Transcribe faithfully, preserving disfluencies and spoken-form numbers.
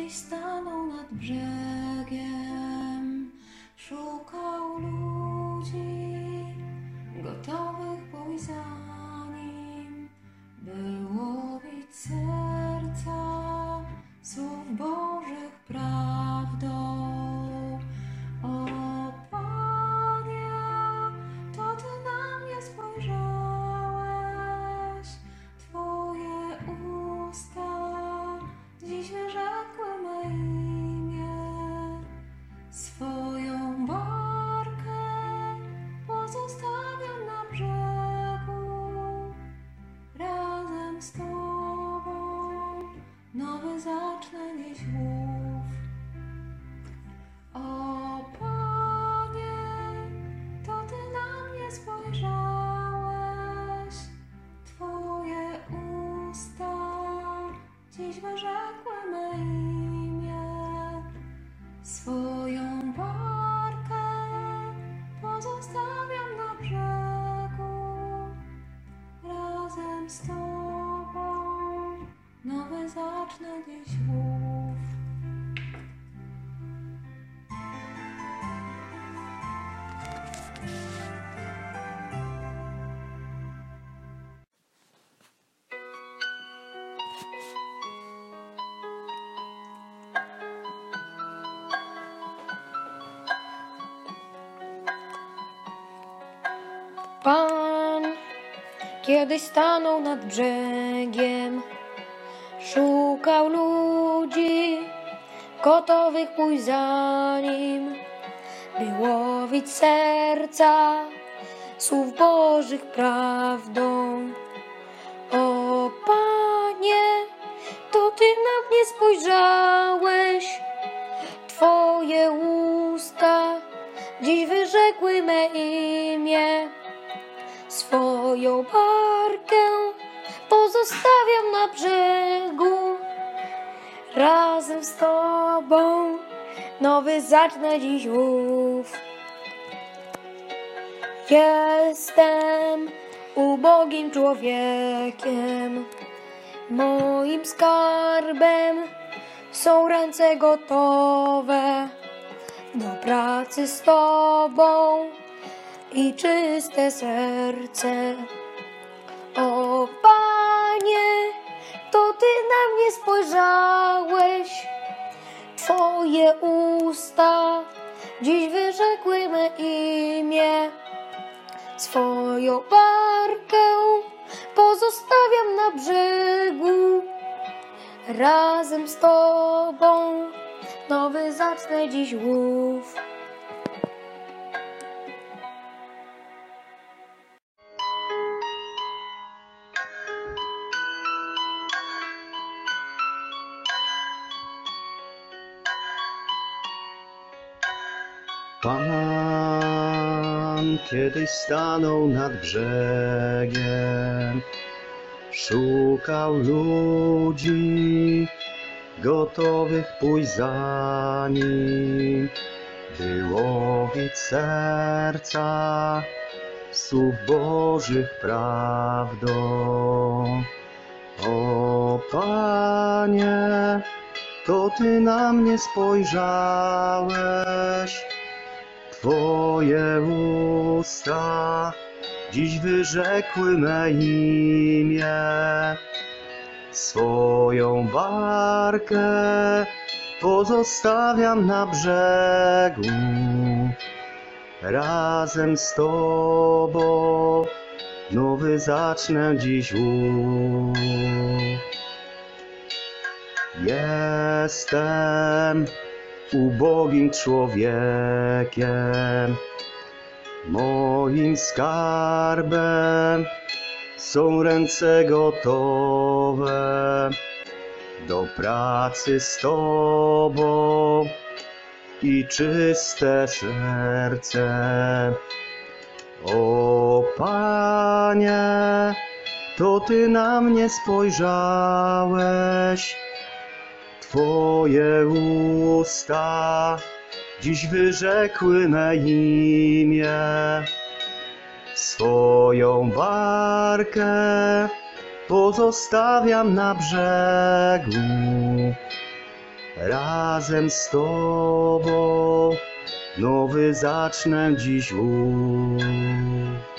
Kiedyś stanął nad brzegiem, szukał ludzi, gotowych pójść za nim, by łowić serca słów Bożych prawdą. O Panie, to Ty na mnie spojrzałeś, Twoje usta dziś wyrzekły me imię. Swoją barkę pozostawiam na brzegu, razem z Tobą nowy zacznę dziś łów. O Panie, to Ty na mnie spojrzałeś, Twoje usta dziś wyrzekły me imię. Swoją barkę pozostawiam na brzegu, razem z Tobą nowy zacznę dziś łów. Pan kiedyś stanął nad brzegiem, szukał ludzi, gotowych pójść za nim, by łowić serca słów Bożych prawdą. O Panie, to Ty na mnie spojrzałeś, Twoje usta dziś wyrzekły me imię. Swoją barkę pozostawiam na brzegu, razem z Tobą nowy zacznę dziś łów. Jestem ubogim człowiekiem, moim skarbem są ręce gotowe do pracy z Tobą i czyste serce. O Panie, to Ty na mnie spojrzałeś, Twoje usta dziś wyrzekły me imię. Swoją barkę pozostawiam na brzegu, razem z Tobą nowy zacznę dziś łów. Pan kiedyś stanął nad brzegiem, szukał ludzi, gotowych pójść za nim, by łowić serca słów Bożych prawdą. O Panie, to Ty na mnie spojrzałeś, Twoje usta dziś wyrzekły me imię. Swoją barkę pozostawiam na brzegu, razem z Tobą nowy zacznę dziś łów. Jestem ubogim człowiekiem, moim skarbem są ręce gotowe do pracy z Tobą i czyste serce. O Panie, to Ty na mnie spojrzałeś, Twoje usta dziś wyrzekły me imię. Swoją barkę pozostawiam na brzegu, razem z Tobą nowy zacznę dziś łów.